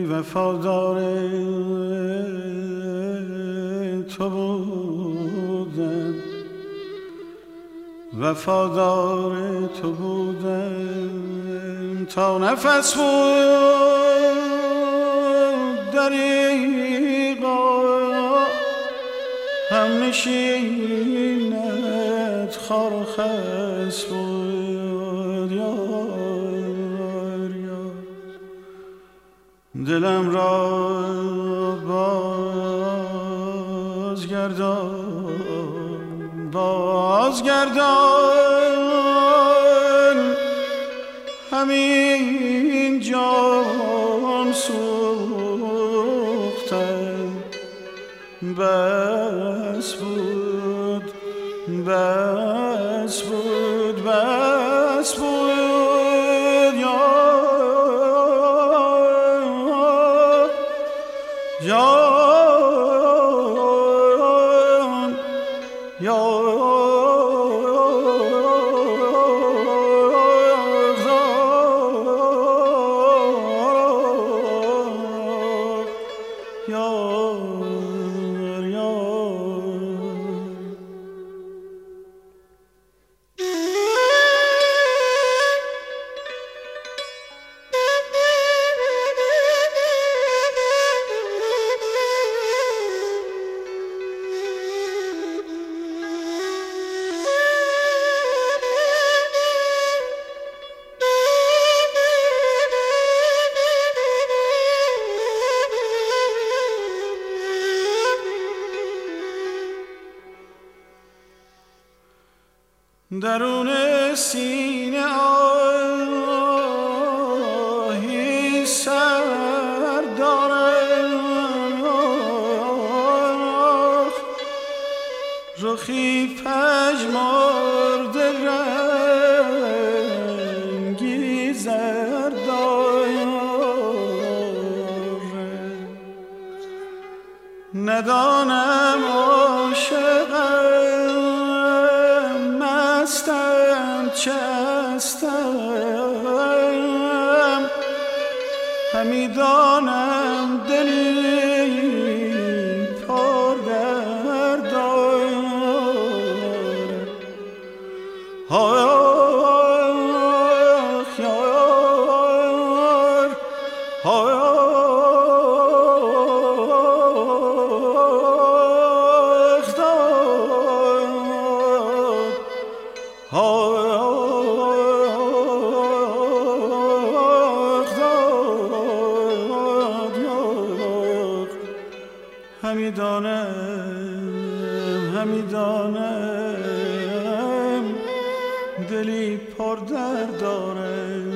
وفادار تو بودم، وفادار تو بودم تا نفس بود دریغا هم نشینت خار و خس بود. یار یار دلم را بازگردان همین جان سوختم، بس بود بس بود بس بود. درون سینه آهی سر دارم، رخی پژمرده رنگی زر دارم، ندانم عاشقم مستم چستم، همی دانم دلی پر درد دارم. آخ یار همی دانم دلی پر درد دارم.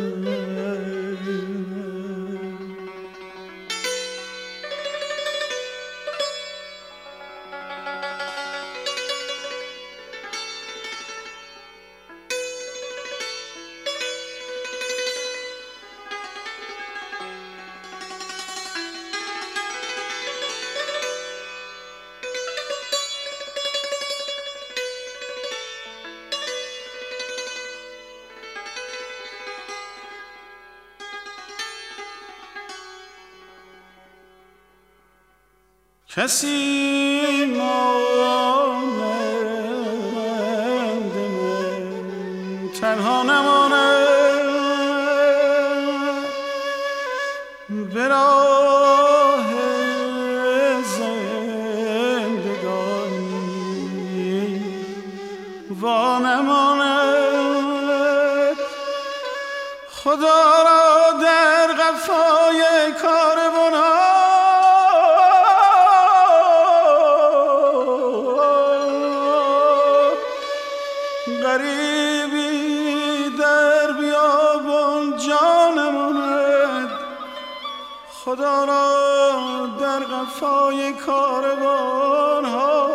کسی مانند من تنها نماند، به راه زندگانی وانماند. خدا را در قفای کاروان غریبی در بیابان جانماند. خدا را در قفای کاروان ها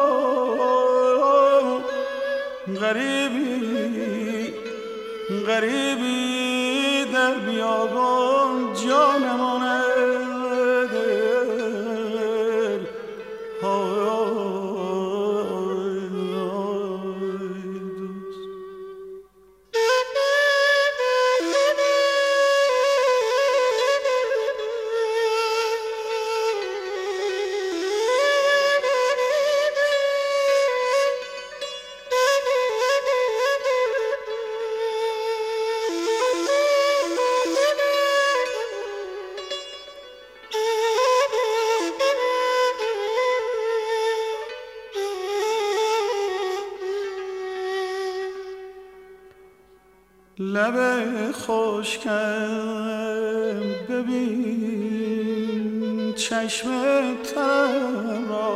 غریبی در بیابان جانماند. لب خشکم ببین چشم ترم را،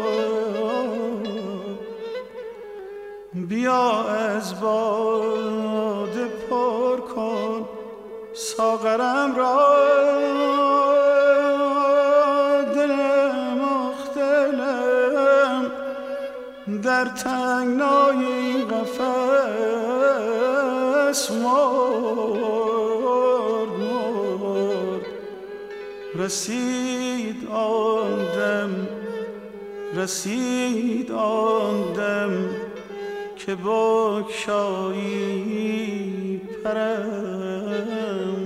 بیا از باده پر کن ساغرم را. دلم دلم در تنگنای این قفس مرد. رسید آن دم که بگشایی پرم.